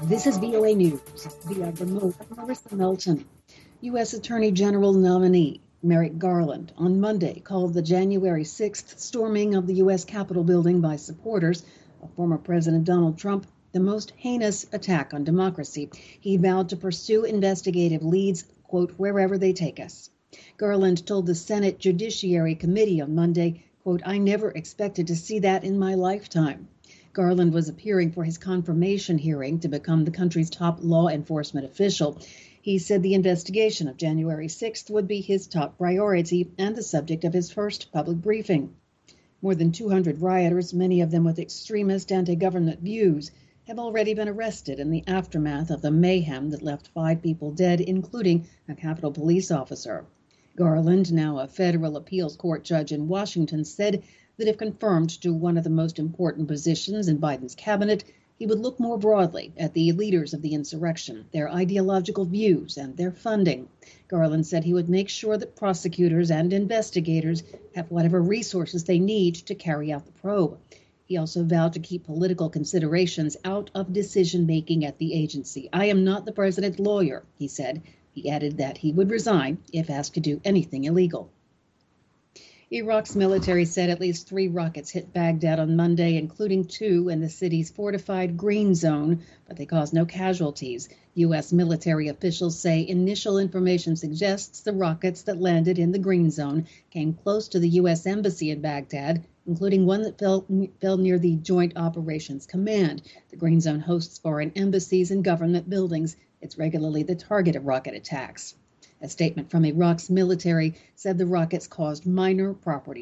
This is VOA News via remote. I'm Marissa Melton. U.S. Attorney General nominee Merrick Garland on Monday called the January 6th storming of the U.S. Capitol building by supporters of former President Donald Trump the most heinous attack on democracy. He vowed to pursue investigative leads, quote, wherever they take us. Garland told the Senate Judiciary Committee on Monday, quote, I never expected to see that in my lifetime. Garland was appearing for his confirmation hearing to become the country's top law enforcement official. He said the investigation of January 6th would be his top priority and the subject of his first public briefing. More than 200 rioters, many of them with extremist anti-government views, have already been arrested in the aftermath of the mayhem that left 5 people dead, including a Capitol police officer. Garland, now a federal appeals court judge in Washington, said that if confirmed to one of the most important positions in Biden's cabinet, he would look more broadly at the leaders of the insurrection, their ideological views, and their funding. Garland said he would make sure that prosecutors and investigators have whatever resources they need to carry out the probe. He also vowed to keep political considerations out of decision-making at the agency. I am not the president's lawyer, he said. He added that he would resign if asked to do anything illegal. Iraq's military said at least 3 rockets hit Baghdad on Monday, including 2 in the city's fortified green zone, but they caused no casualties. U.S. military officials say initial information suggests the rockets that landed in the green zone came close to the U.S. embassy in Baghdad, including one that fell near the Joint Operations Command. The green zone hosts foreign embassies and government buildings. It's regularly the target of rocket attacks. A statement from Iraq's military said the rockets caused minor property